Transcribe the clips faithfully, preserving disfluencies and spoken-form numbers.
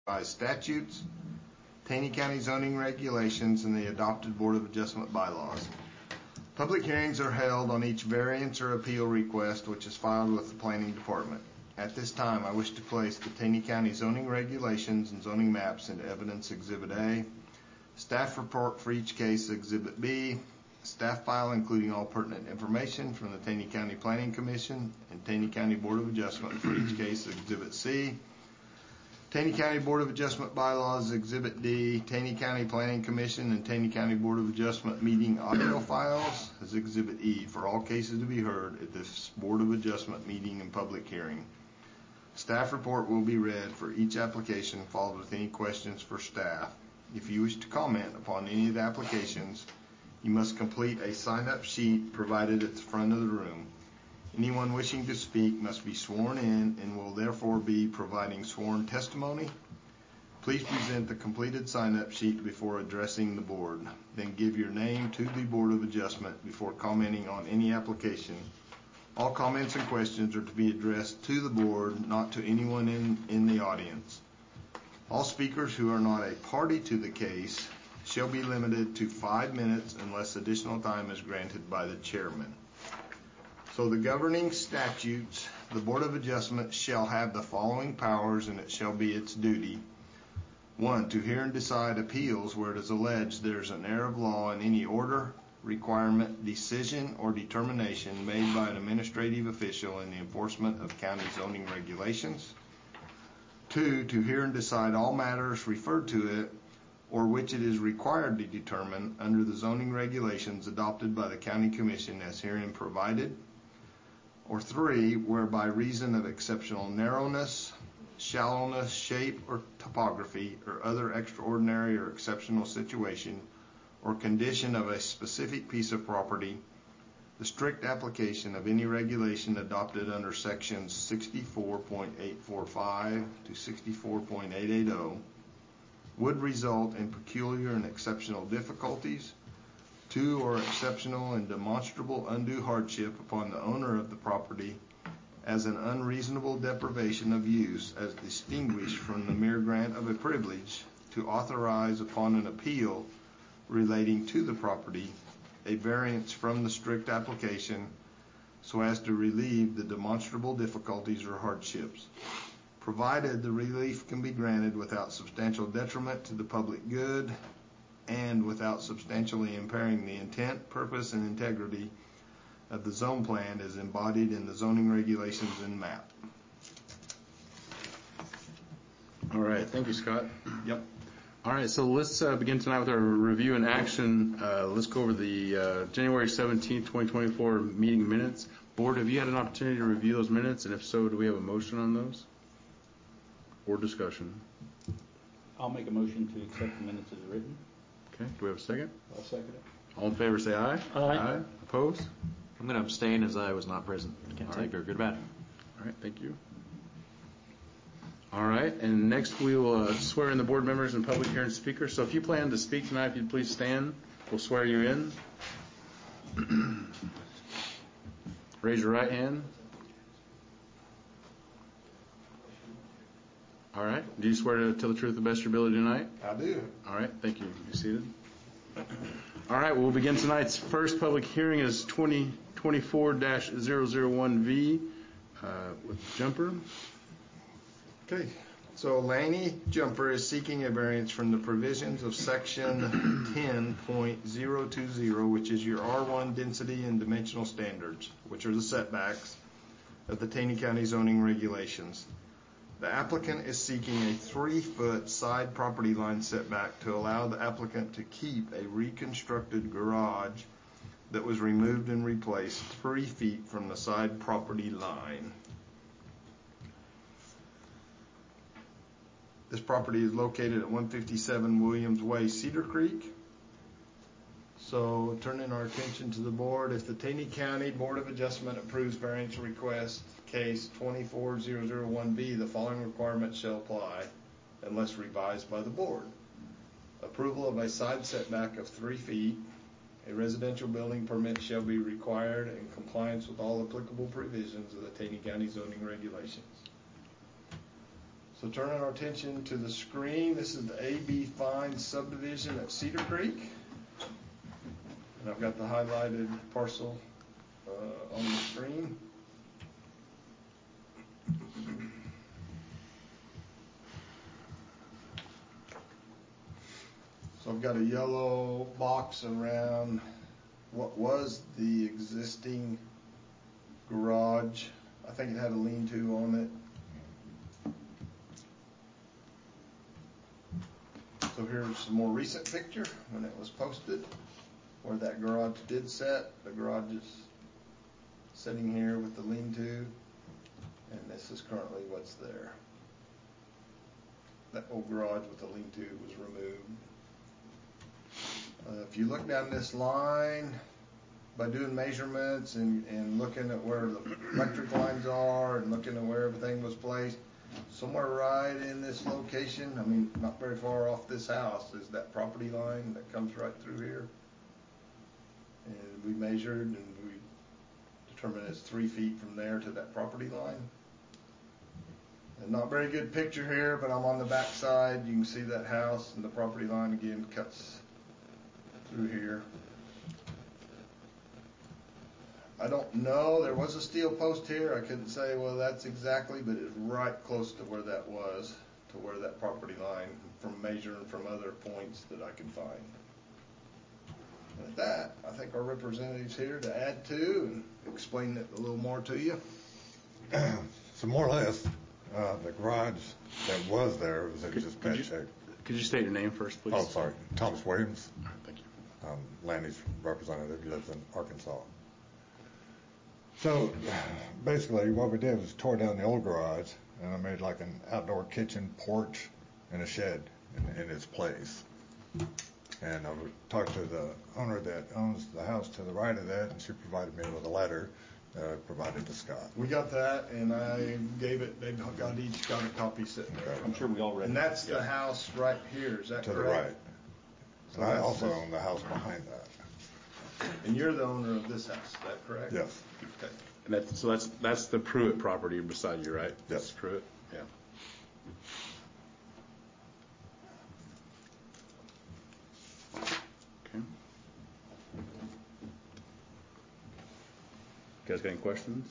by statutes, Taney County zoning regulations, and the adopted Board of Adjustment bylaws. Public hearings are held on each variance or appeal request which is filed with the Planning Department. At this time, I wish to place the Taney County zoning regulations and zoning maps into evidence Exhibit A, staff report for each case Exhibit B, staff file including all pertinent information from the Taney County Planning Commission and Taney County Board of Adjustment for each case Exhibit C, Taney County Board of Adjustment bylaws Exhibit D, Taney County Planning Commission and Taney County Board of Adjustment meeting audio files as Exhibit E for all cases to be heard at this Board of Adjustment meeting and public hearing. Staff report will be read for each application followed with any questions for staff. If you wish to comment upon any of the applications, you must complete a sign-up sheet provided at the front of the room. Anyone wishing to speak must be sworn in and will therefore be providing sworn testimony. Please present the completed sign-up sheet before addressing the board. Then give your name to the Board of Adjustment before commenting on any application. All comments and questions are to be addressed to the board, not to anyone in, in the audience. All speakers who are not a party to the case shall be limited to five minutes unless additional time is granted by the chairman. So the governing statutes, the Board of Adjustment shall have the following powers, and it shall be its duty. One, to hear and decide appeals where it is alleged there is an error of law in any order, requirement, decision, or determination made by an administrative official in the enforcement of county zoning regulations. Two, to hear and decide all matters referred to it or which it is required to determine under the zoning regulations adopted by the County Commission as herein provided. Or three, where by reason of exceptional narrowness, shallowness, shape, or topography, or other extraordinary or exceptional situation or condition of a specific piece of property, the strict application of any regulation adopted under sections sixty-four point eight four five to sixty-four point eight eight zero would result in peculiar and exceptional difficulties, to or exceptional and demonstrable undue hardship upon the owner of the property as an unreasonable deprivation of use as distinguished from the mere grant of a privilege to authorize upon an appeal relating to the property a variance from the strict application so as to relieve the demonstrable difficulties or hardships, provided the relief can be granted without substantial detriment to the public good and without substantially impairing the intent, purpose, and integrity of the zone plan as embodied in the zoning regulations and map. All right, thank you, Scott. Yep. All right, so let's uh, begin tonight with our review and action. Uh, let's go over the uh, January seventeenth, twenty twenty-four meeting minutes. Board, have you had an opportunity to review those minutes? And if so, do we have a motion on those? Or discussion? I'll make a motion to accept the minutes as written. Okay, do we have a second? I'll second it. All in favor say aye. Aye. Aye. Opposed? I'm going to abstain as I was not present. Can't say good or bad. All right, thank you. All right, and next we will uh, swear in the board members and public hearing speakers. So if you plan to speak tonight, if you'd please stand, we'll swear you in. Raise your right hand. All right, do you swear to tell the truth, the best of your ability tonight? I do. All right, thank you. Be seated. All right, we'll begin tonight's first public hearing is twenty twenty-four dash zero zero one V uh, with Jumper. Okay, so Laney Jumper is seeking a variance from the provisions of section ten point zero two zero, which is your R one density and dimensional standards, which are the setbacks of the Taney County zoning regulations. The applicant is seeking a three-foot side property line setback to allow the applicant to keep a reconstructed garage that was removed and replaced three feet from the side property line. This property is located at one fifty-seven Williams Way, Cedar Creek. So turning our attention to the board, if the Taney County Board of Adjustment approves variance request case twenty-four zero zero one B, the following requirements shall apply unless revised by the board. Approval of a side setback of three feet. A residential building permit shall be required in compliance with all applicable provisions of the Taney County zoning regulations. So turning our attention to the screen, this is the A B Fine subdivision at Cedar Creek. And I've got the highlighted parcel uh, on the screen. So I've got a yellow box around what was the existing garage. I think it had a lean-to on it. So here's some more recent picture when it was posted, where that garage did set. The garage is sitting here with the lean-to, and this is currently what's there. That old garage with the lean-to was removed. Uh, if you look down this line, by doing measurements and, and looking at where the electric lines are and looking at where everything was placed, somewhere right in this location, I mean, not very far off this house, is that property line that comes right through here. And we measured and we determined it's three feet from there to that property line. And not very good picture here, but I'm on the back side. You can see that house, and the property line again cuts through here. I don't know, there was a steel post here. I couldn't say, well, that's exactly, but it's right close to where that was, to where that property line, from measuring from other points that I can find. With that, I think our representative's here to add to and explain it a little more to you. So more or less, uh, the garage that was there was in Could- just could bad you- shape. Could you state your name first, please? Oh, sorry. Thomas Williams, Thank you. um, Landy's representative, lives in Arkansas. So basically what we did was tore down the old garage, and I made like an outdoor kitchen, porch, and a shed in, in its place. And I talked to the owner that owns the house to the right of that, and she provided me with a letter uh, provided to Scott. We got that, and I gave it, they got each got a copy sitting there. I'm sure we all read it. And that's the house right here, is that To the correct? right. So And I that's also this- own the house behind that. And you're the owner of this house, is that correct? Yes. Okay. And that's, so that's, that's the Pruitt property beside you, right? Yes. That's Pruitt, yeah. Okay. You guys got any questions?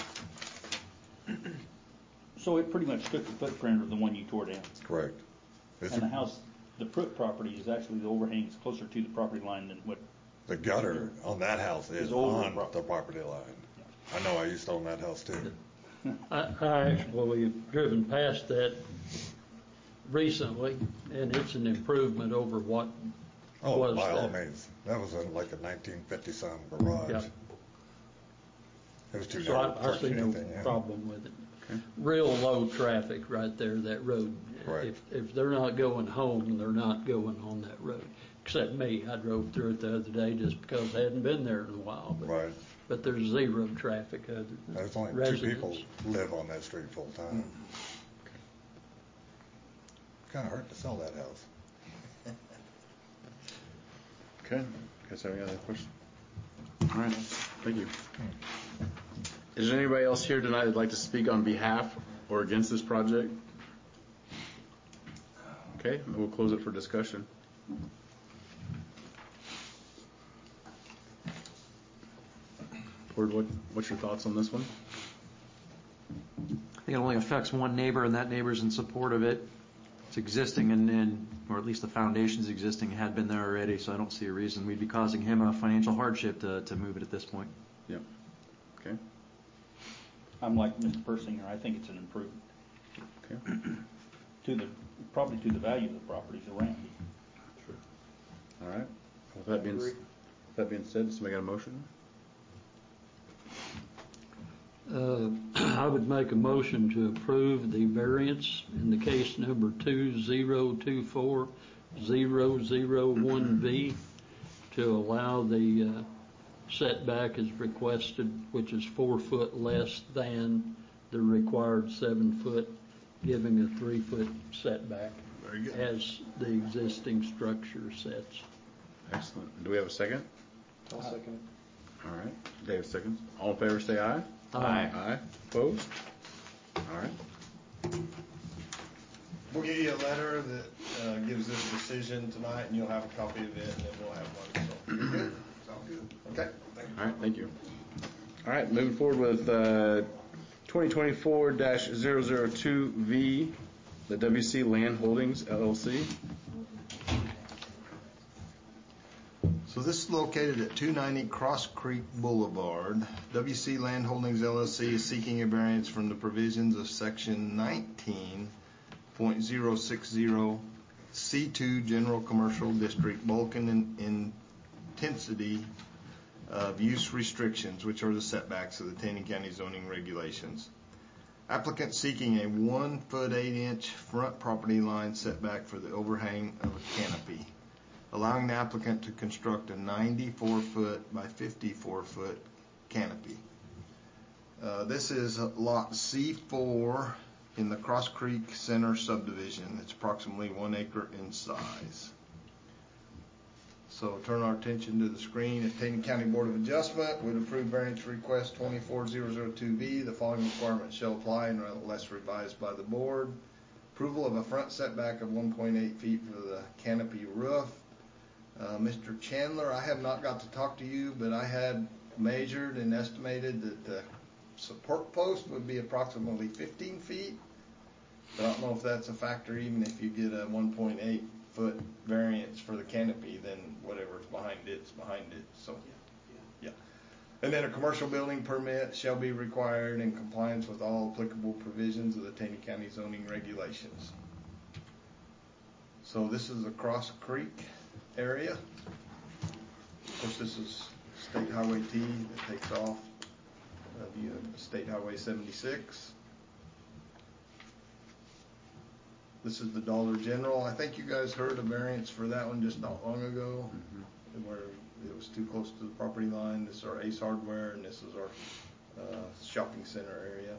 So it pretty much took the footprint of the one you tore down. Correct. It's And the house, the Pruitt property is actually, the overhang is closer to the property line than what, The gutter on that house is It's over on the property. the property line. I know, I used to own that house too. I, I actually have driven past that recently, and it's an improvement over what Oh, was by all there. means. That was in like a nineteen fifty some garage. Yeah. It was too So narrow to I, I park see no anything in. problem with it. Okay. Real low traffic right there, that road. Right. If, if they're not going home, they're not going on that road. Except me, I drove through it the other day just because I hadn't been there in a while. But, Right. but there's zero traffic other than There's only residents. two people live on that street full time. Kind of hurt to sell that house. Okay, guys have any other questions? All right, thank you. Is there anybody else here tonight that'd like to speak on behalf or against this project? Okay, we'll close it for discussion. Board, what, what's your thoughts on this one? I think it only affects one neighbor, and that neighbor's in support of it. It's existing, and, and or at least the foundation's existing, had been there already, so I don't see a reason we'd be causing him a financial hardship to, to move it at this point. Yep. Okay. I'm like Mister Persinger, I think it's an improvement Okay. to the, probably to the value of the properties around it. All right. With that being, with that being said, does somebody got a motion? Uh, I would make a motion to approve the variance in the case number two zero two four zero zero one B to allow the uh, setback as requested, which is four foot less than the required seven foot, giving a three foot setback Very good. as the existing structure sets. Excellent. Do we have a second? I'll second All right. David seconds. All in favor, say aye. Aye. Aye. Opposed? All right. We'll give you a letter that uh, gives this decision tonight, and you'll have a copy of it, and then we'll have one. So you're good? Sound good? Okay. Thank you. All right, thank you. All right, moving forward with uh, twenty twenty-four dash zero zero two V, the W C Land Holdings L L C. So this is located at two ninety Cross Creek Boulevard. W C Land Holdings L L C is seeking a variance from the provisions of section nineteen point zero six zero C two General Commercial District bulk and in intensity of use restrictions, which are the setbacks of the Taney County zoning regulations. Applicant seeking a one foot eight inch front property line setback for the overhang of a canopy, allowing the applicant to construct a ninety-four foot by fifty-four foot canopy. Uh, this is lot C four in the Cross Creek Center subdivision. It's approximately one acre in size. So turn our attention to the screen. If Taney County Board of Adjustment would approve variance request twenty-four thousand two B, the following requirements shall apply unless revised by the board. Approval of a front setback of one point eight feet for the canopy roof. Uh, Mister Chandler, I have not got to talk to you, but I had measured and estimated that the support post would be approximately fifteen feet. But I don't know if that's a factor. Even if you get a one point eight foot variance for the canopy, then whatever's behind it's behind it. So, yeah. And then a commercial building permit shall be required in compliance with all applicable provisions of the Taney County zoning regulations. So this is the Cross Creek area. Of course, this is State Highway T that takes off of you State Highway seventy-six. This is the Dollar General. I think you guys heard a variance for that one just not long ago, mm-hmm. where it was too close to the property line. This is our Ace Hardware, and this is our uh, shopping center area.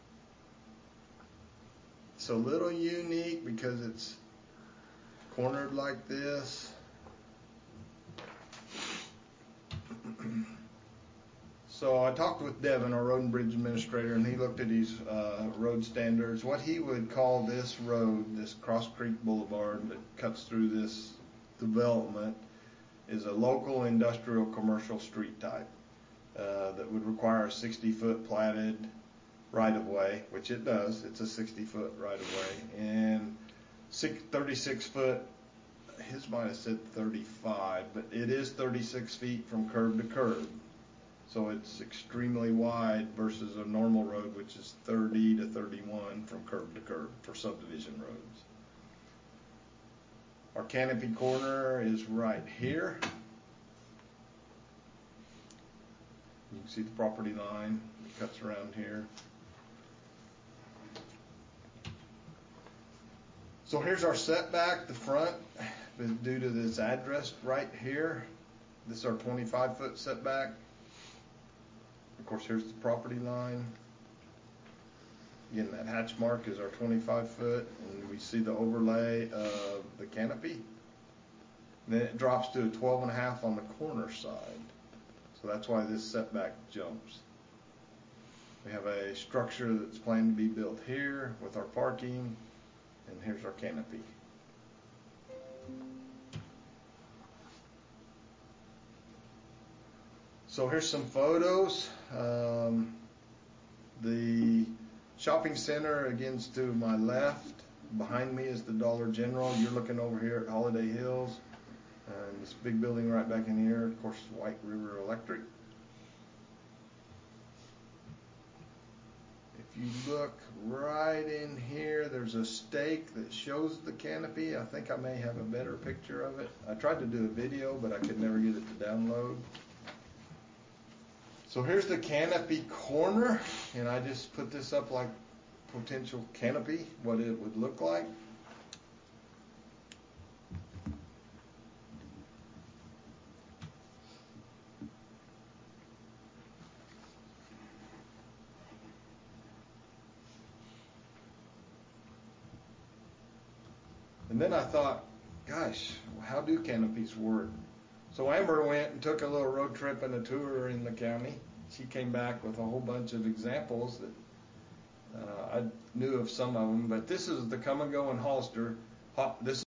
It's a little unique because it's cornered like this. So I talked with Devin, our road and bridge administrator, and he looked at these uh, road standards. What he would call this road, this Cross Creek Boulevard that cuts through this development, is a local industrial commercial street type uh, that would require a sixty foot platted right-of-way, which it does. It's a sixty foot right-of-way, and thirty-six foot, his might have said thirty-five, but it is thirty-six feet from curb to curb. So it's extremely wide versus a normal road, which is thirty to thirty-one from curb to curb for subdivision roads. Our canopy corner is right here. You can see the property line. It cuts around here. So here's our setback, the front, due to this address right here. This is our twenty-five foot setback. Of course, here's the property line. Again, that hatch mark is our twenty-five foot, and we see the overlay of the canopy. And then it drops to a twelve and a half on the corner side. So that's why this setback jumps. We have a structure that's planned to be built here with our parking, and here's our canopy. So here's some photos. Um, the shopping center, again, is to my left. Behind me is the Dollar General. You're looking over here at Holiday Hills. And this big building right back in here, of course, White River Electric. If you look right in here, there's a stake that shows the canopy. I think I may have a better picture of it. I tried to do a video, but I could never get it to download. So here's the canopy corner, and I just put this up like potential canopy, what it would look like. And then I thought, gosh, how do canopies work? So Amber went and took a little road trip and a tour in the county. She came back with a whole bunch of examples that Uh, I knew of some of them, but this is the Come and Go in Hollister. Ho- This